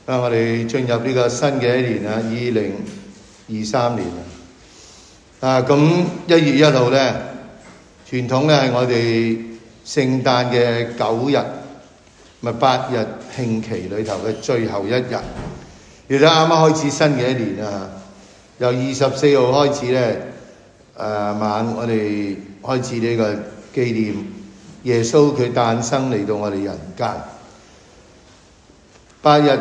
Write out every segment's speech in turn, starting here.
我哋進入呢個新嘅一年啦，2023年啦。咁1月1號咧，傳統咧係我哋聖誕嘅9日，咪8日慶期裏頭嘅最後一日。亦都啱啱開始新嘅一年啊！由24號開始咧，晚我哋開始呢個紀念耶穌佢誕生嚟到我哋人間。8日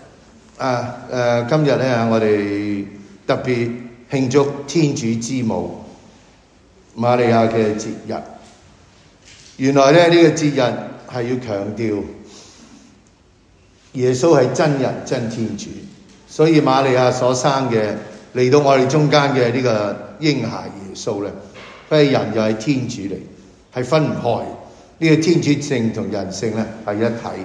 今日咧我哋特別慶祝天主之母瑪利亞嘅節日。原來咧呢個節日係要強調耶穌係真人真天主，所以瑪利亞所生嘅嚟到我哋中間嘅呢個嬰孩耶穌咧，佢係人又係天主嚟，係分唔開。呢個天主性同人性咧係一體。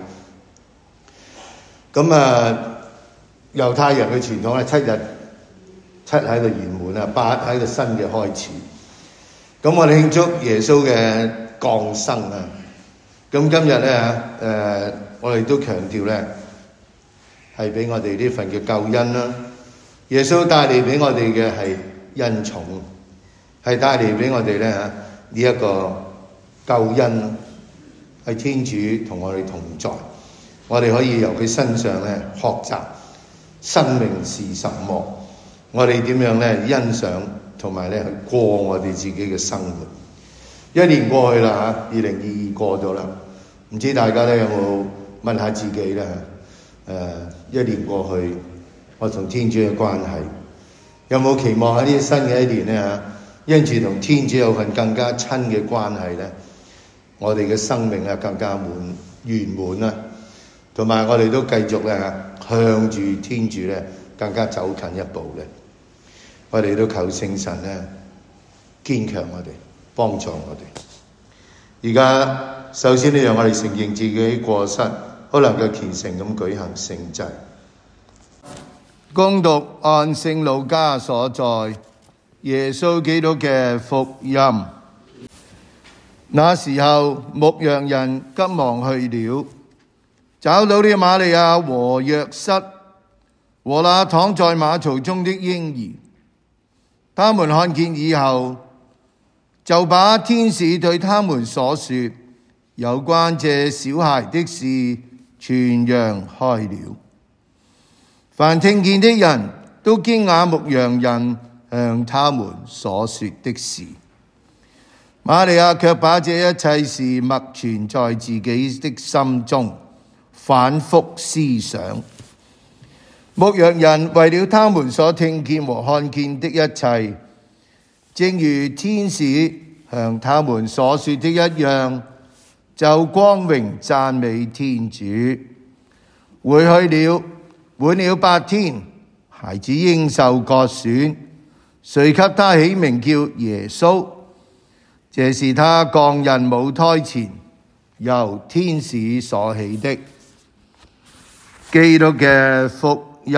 咁猶太人嘅傳統咧，7日7喺度圓滿啊，8喺個新嘅開始。咁我哋慶祝耶穌嘅降生啊！咁今日咧我哋都強調咧，係俾我哋呢份嘅救恩啦。耶穌帶嚟俾我哋嘅係恩寵，係帶嚟俾我哋咧呢一個救恩，係天主同我哋同在。我哋可以由佢身上咧學習生命是什麼，我哋點樣咧欣賞同埋咧去過我哋自己嘅生活。1年過去啦，2022過咗啦，唔知大家咧有冇問下自己咧？1年過去，我同天主嘅關係有冇期望喺呢新嘅一年咧因住同天主有份更加親嘅關係咧，我哋嘅生命啊更加圓滿啦，同埋我哋都繼續咧向住天主咧更加走近一步咧。我哋都求聖神咧堅強我哋，幫助我哋。而家首先呢，讓我哋承認自己過失，好能夠虔誠咁舉行聖祭。恭讀按聖路加所載耶穌基督嘅福音。那時候，牧羊人急忙去了，找到了瑪利亞和若瑟和那躺在馬槽中的嬰兒。他們看見以後，就把天使對他們所說有關這小孩的事傳揚開了。凡聽見的人都驚訝牧羊人向他們所說的事。瑪利亞卻把這一切事默存在自己的心中，反覆思想。牧羊人為了他們所聽見和看見的一切，正如天使向他們所說的一樣，就光榮讚美天主。回去了，滿了8天，孩子應受割損，遂給他起名叫耶穌。這是他降孕母胎前由天使所起的。基督嘅福音。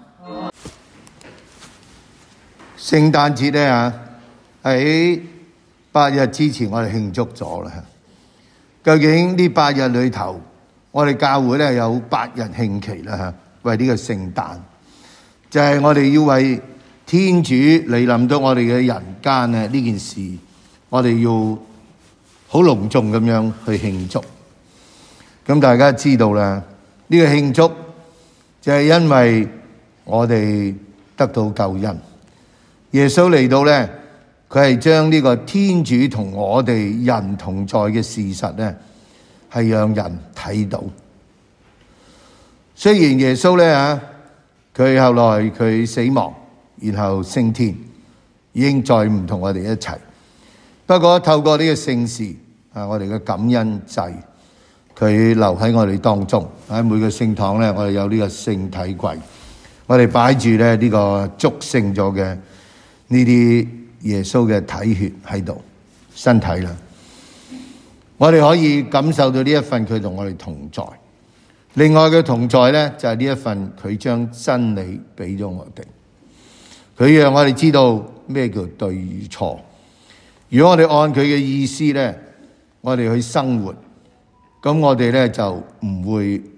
聖誕節咧喺8日之前我哋慶祝咗啦。究竟呢8日裏頭，我哋教會咧有8日慶期啦，為呢個聖誕，就係我哋要為天主嚟臨到我哋嘅人間呢件事，我哋要好隆重咁樣去慶祝。咁大家知道啦，呢個慶祝就係因為我哋得到救恩，耶穌嚟到咧，佢係將呢個天主同我哋人同在嘅事實咧，係讓人睇到。雖然耶穌咧佢後來佢死亡，然後升天，已經再唔同我哋一齊。不過透過呢個聖事我哋嘅感恩祭，佢留喺我哋當中。喺每個聖堂咧，我哋有呢個聖體櫃，我哋擺住咧呢個祝聖咗嘅呢啲耶穌嘅體血喺度，身體啦。我哋可以感受到呢一份佢同我哋同在。另外嘅同在咧，就係呢一份佢將真理俾咗我哋，佢讓我哋知道咩叫對與錯。如果我哋按佢嘅意思咧，我哋去生活，咁我哋咧就唔會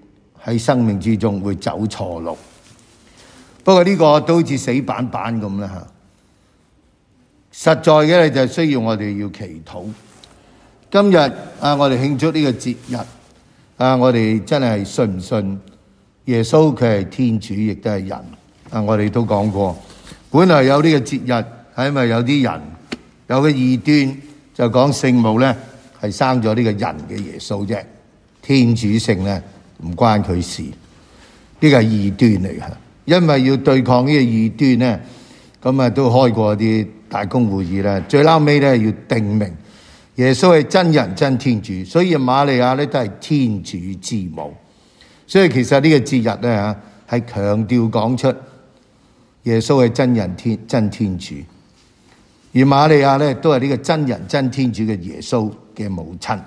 喺生命之中會走錯路。不過呢個都好似死板板咁啦嚇。實在嘅咧就係需要我哋要祈禱。今日我哋慶祝呢個節日我哋真係信唔信耶穌佢係天主，亦都係人我哋都講過，本來有呢個節日係因為有啲人有個異端，就講聖母咧係生咗呢個人嘅耶穌啫，天主性咧唔關佢事，呢個係異端嚟嘅。因為要對抗呢個異端咧，咁都開過啲大公會議啦，最撈尾咧要定明耶穌係真人真天主，所以瑪利亞咧都係天主之母。所以其實呢個節日咧係強調講出耶穌係真人真天主，而瑪利亞咧都係呢個真人真天主嘅耶穌嘅母親。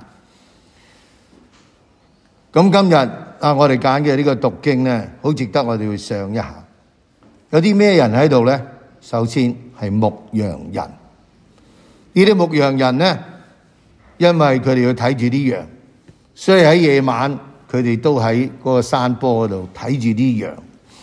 咁今日我哋揀嘅呢個讀經咧，好值得我哋去上一下。有啲咩人喺度咧？首先係牧羊人。呢啲牧羊人咧，因為佢哋要睇住啲羊，所以喺夜晚佢哋都喺嗰個山坡嗰度睇住啲羊。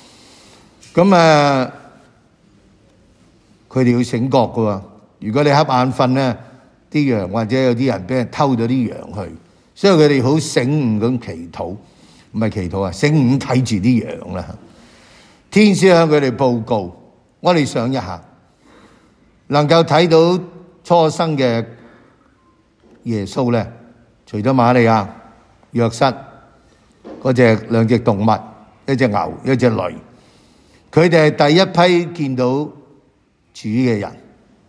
咁佢哋要醒覺噶喎。如果你瞌眼瞓咧，啲羊或者有啲人俾人偷咗啲羊去，所以佢哋好醒悟咁祈禱，唔係祈禱醒悟睇住啲羊啦。天使向佢哋報告，我哋想一下，能夠睇到初生嘅耶穌咧，除咗瑪利亞、約瑟嗰兩隻動物，一隻牛、一隻驢，佢哋係第一批見到主嘅人。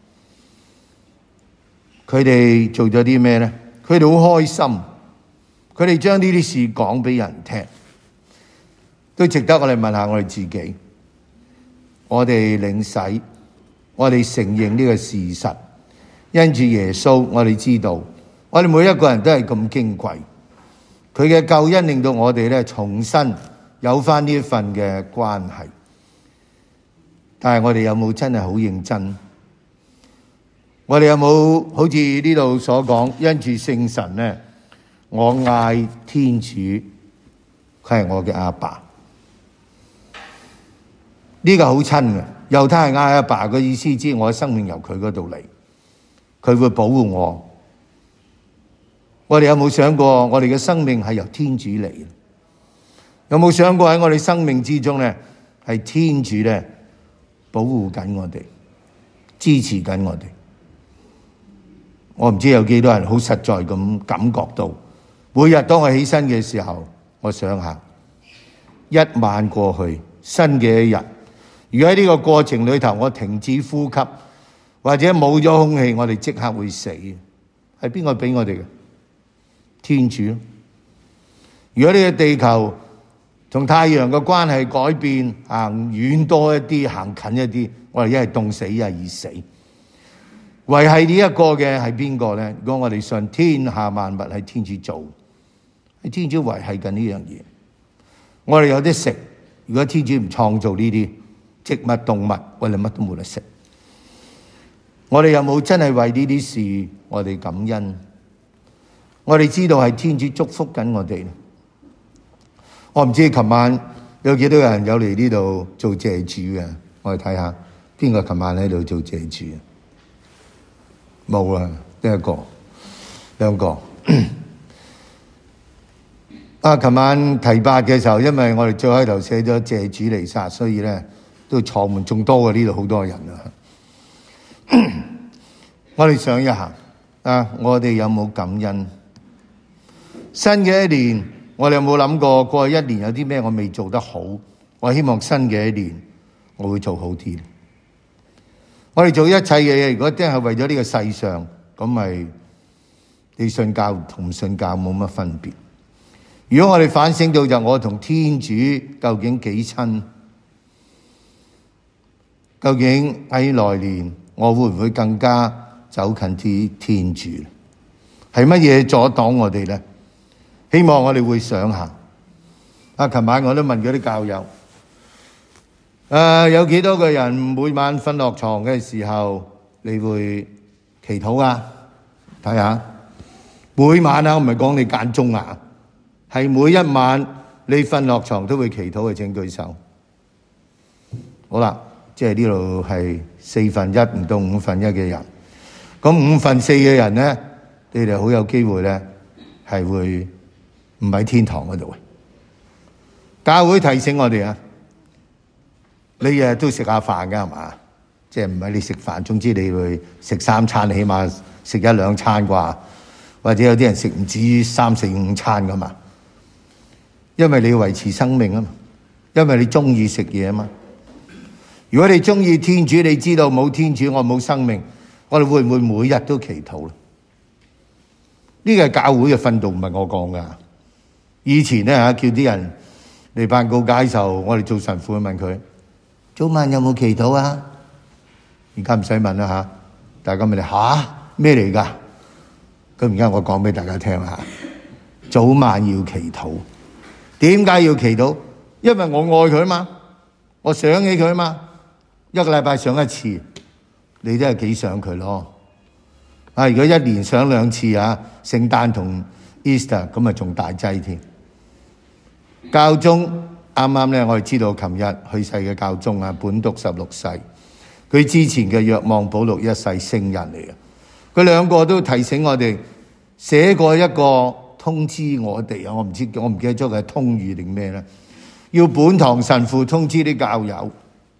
佢哋做咗啲咩咧？佢哋好開心，佢哋將呢啲事講俾人聽，都值得我哋問下我哋自己。我哋領洗，我哋承認呢個事實，因住耶穌，我哋知道，我哋每一個人都係咁矜貴，佢嘅救恩令到我哋咧重新有翻呢一份嘅關係。但係我哋有冇真係好認真？我哋有冇好似呢度所講，因住聖神咧，我嗌天主，佢係我嘅阿爸。呢個好親嘅，猶太人嗌阿爸嘅意思，知我嘅生命由佢嗰度嚟，佢會保護我。我哋有冇想過，我哋嘅生命係由天主嚟？有冇想過喺我哋生命之中咧，係天主咧保護緊我哋，支持緊我哋？我唔知有幾多人好實在咁感覺到，每日當我起身嘅時候，我想下，一晚過去，新嘅一日。如果喺呢個過程裏頭，我停止呼吸，或者冇咗空氣，我哋即刻會死。係邊個俾我哋嘅？天主。如果呢個地球同太陽嘅關係改變，行遠多一啲，行近一啲，我哋一係凍死，一係已死。維繫呢一個嘅係邊個咧？如果我哋信天下萬物係天主做，係天主維繫緊呢樣嘢。我哋有得食，如果天主唔創造呢啲植物動物，我哋乜都冇得食。我哋有冇真係為呢啲事我哋感恩？我哋知道係天主祝福緊我哋。我唔知琴晚有幾多人有嚟呢度做謝主嘅，我哋睇下邊個琴晚喺度做謝主。冇啊，得一個、兩個。琴晚提拔嘅時候，因為我哋最開頭寫咗謝主彌撒，所以咧都坐滿眾多嘅，呢度好多人啊。我哋想一下我哋有冇感恩？新嘅一年，我哋有冇諗過過去一年有啲咩我未做得好？我希望新嘅一年我會做好啲。我哋做一切嘅嘢，如果真係為咗呢個世上，咁咪你信教同唔信教冇乜分別。如果我哋反省到就我同天主究竟幾親？究竟喺來年我會唔會更加走近啲天主？係乜嘢阻擋我哋咧？希望我哋會想下。琴晚我都問嗰啲教友。有幾多個人每晚瞓落床嘅時候，你會祈禱啊？睇下，每晚啊，我唔係講你間中啊，係每一晚你瞓落床都會祈禱嘅，請舉手。好啦，即係呢度係1/4唔到1/5嘅人，咁4/5嘅人咧，你哋好有機會咧係會唔喺天堂嗰度嘅。教會提醒我哋啊，你日日都食下飯㗎係嘛？即係唔係你食飯，總之你會食3餐，起碼食1-2餐啩，或者有啲人食唔止3、4、5餐㗎嘛。因為你要維持生命啊嘛，因為你中意食嘢啊嘛。如果你中意天主，你知道冇天主我冇生命，我哋會唔會每日都祈禱咧？呢個係教會嘅訓導，唔係我講噶。以前咧叫啲人嚟辦告解時候，我哋做神父去問佢：早晚有冇祈禱啊？而家唔使問啦嚇，大家咪嚟咩嚟㗎？咁而家我講俾大家聽嚇，早晚要祈禱。點解要祈禱？因為我愛佢啊嘛，我想起佢啊嘛。1個禮拜上1次，你都係幾想佢咯？如果1年上2次啊，聖誕同 Easter 咁啊，仲大劑添。教宗啱啱咧，我哋知道琴日去世嘅教宗啊，本篤16世，佢之前嘅若望保祿1世聖人嚟嘅，佢兩個都提醒我哋，寫過一個通知我哋啊，我唔記得咗佢係通諭定咩咧？要本堂神父通知啲教友，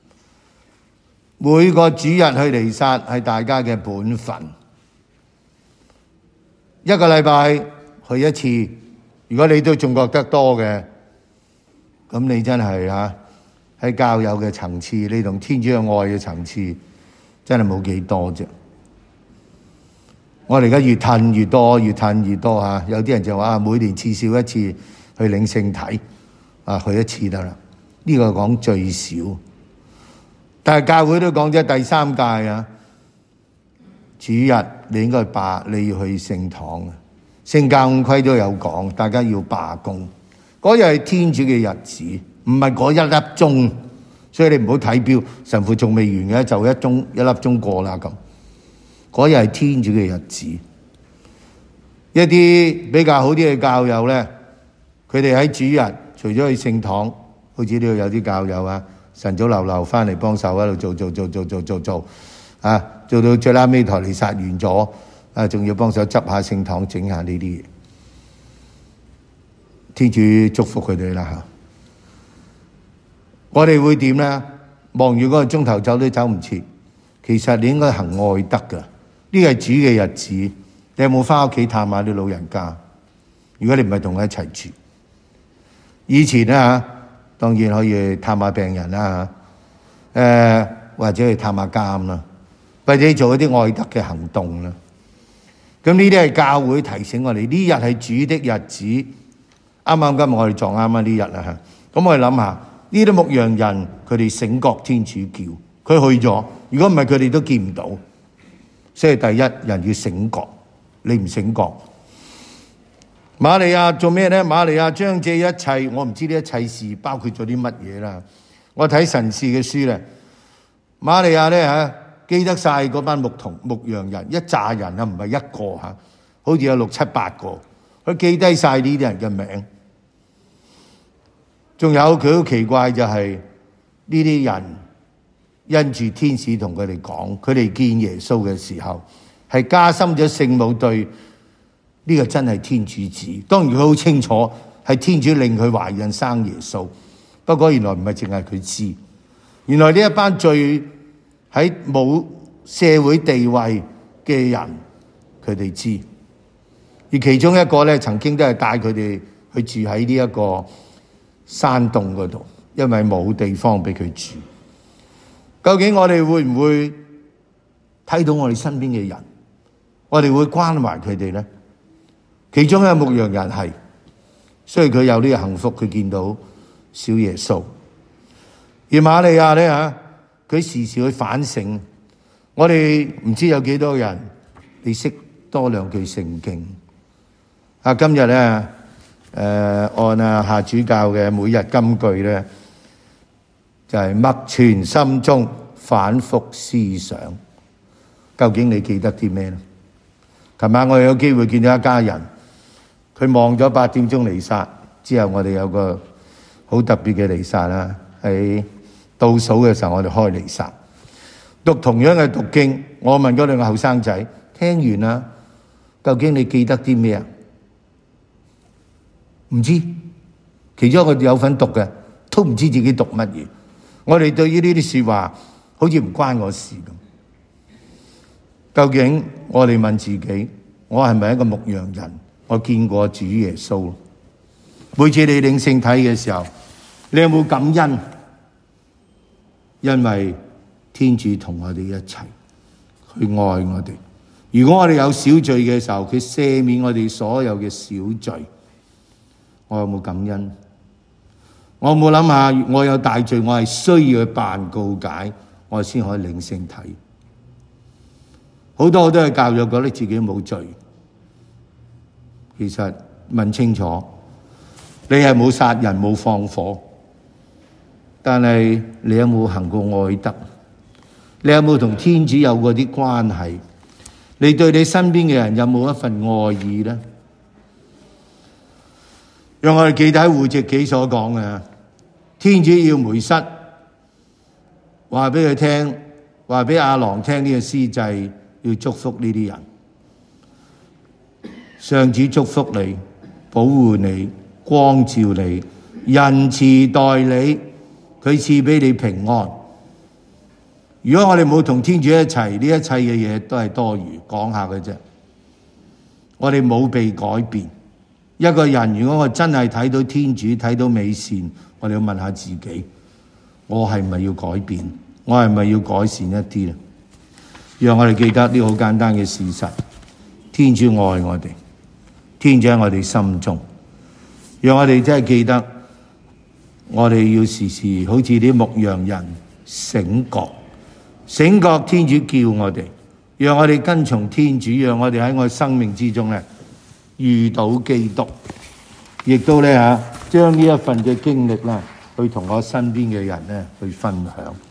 每個主日去彌撒係大家嘅本分。1個禮拜去1次，如果你都仲覺得多嘅，咁你真係喺教友嘅層次，你同天主嘅愛嘅層次，真係冇幾多啫。我哋而家越褪越多，越褪越多嚇。有啲人就話每年至少1次去領聖體，去1次得啦。呢個講最少，但係教會都講咗第3屆啊，主日你應該你要去聖堂啊。聖教五規都有講，大家要罷工。嗰日係天主嘅日子，唔係嗰1粒鐘，所以你唔好睇錶，神父仲未完嘅，就1粒鐘過啦咁。嗰日係天主嘅日子，一啲比較好啲嘅教友咧，佢哋喺主日除咗去聖堂，好似呢度有啲教友啊，晨早流流翻嚟幫手喺度做啊，做到最拉尾台彌撒完咗啊，仲要幫手執下聖堂，整下呢啲嘢。天主祝福佢哋啦嚇！我哋會點咧？望住嗰個鐘頭走都走唔切。其實你應該行愛德㗎。呢個係主嘅日子，你有冇翻屋企探下啲老人家？如果你唔係同佢一齊住，以前咧當然可以探下病人啦，或者去探下監啦，或者做一啲愛德嘅行動啦。咁呢啲係教會提醒我哋，呢日係主的日子。啱啱今日我哋撞啱呢日啦嚇。咁我哋諗下，呢啲牧羊人佢哋醒覺天主叫，佢去咗。如果唔係，佢哋都見唔到。所以第一，人要醒覺，你唔醒覺。瑪利亞做咩咧？瑪利亞將這一切，我唔知呢一切事包括咗啲乜嘢啦。我睇神視嘅書咧，瑪利亞咧記得晒嗰班牧羊人，一紮人啊，唔係一個嚇，好似有6、7、8個，佢記低晒呢啲人嘅名。仲有佢好奇怪就係呢啲人。因住天使同佢哋講，佢哋見耶穌嘅時候，係加深咗聖母對呢個真係天主子。當然佢好清楚係天主令佢懷孕生耶穌，不過原來唔係淨係佢知，原來呢一班最喺冇社會地位嘅人，佢哋知。而其中一個咧，曾經都係帶佢哋去住喺呢一個山洞嗰度，因為冇地方俾佢住。究竟我哋會唔會睇到我哋身邊嘅人？我哋會關懷佢哋咧？其中一個牧羊人係，所以佢有呢個幸福，佢見到小耶穌。而瑪利亞咧佢時時去反省。我哋唔知有幾多人你識多2句聖經。今日咧按夏主教嘅每日金句咧。就係默存心中，反覆思想。究竟你記得啲咩咧？琴晚我有機會見到一家人，佢望咗8點鐘彌撒之後，我哋有個好特別嘅彌撒啦。喺倒數嘅時候，我哋開彌撒，讀同樣嘅讀經。我問嗰兩個後生仔，聽完啦，究竟你記得啲咩啊？唔知。其中一個有份讀嘅，都唔知自己讀乜嘢。我哋對於呢啲說話，好似唔關我事咁。究竟我哋問自己，我係咪一個牧羊人？我見過主耶穌。每次你領聖體嘅時候，你有冇感恩？因為天主同我哋一齊，佢愛我哋。如果我哋有小罪嘅時候，佢赦免我哋所有嘅小罪。我有冇感恩？我有冇諗下，我有大罪，我係需要去辦告解，我先可以領聖體。好多都係教育覺得自己冇罪，其實問清楚，你係冇殺人冇放火，但係你有冇行過愛德？你有冇同天主有過啲關係？你對你身邊嘅人有冇一份愛意呢？讓我哋記得喺戶籍紀所講嘅，天主要梅瑟話俾佢聽，話俾亞郎聽呢個司祭要祝福呢啲人。上主祝福你，保護你，光照你，仁慈待你，佢賜俾你平安。如果我哋冇同天主一齊，呢一切嘅嘢都係多餘，講下嘅啫。我哋冇被改變。一個人如果我真係睇到天主，睇到美善，我哋要問下自己，我係咪要改變？我係咪要改善一啲咧？讓我哋記得呢個好簡單嘅事實，天主愛我哋，天主喺我哋心中。讓我哋真係記得，我哋要時時好似啲牧羊人醒覺天主叫我哋，讓我哋跟從天主，讓我哋喺我哋生命之中咧遇到基督，亦都咧將呢一份嘅經歷咧去同我身邊嘅人咧去分享。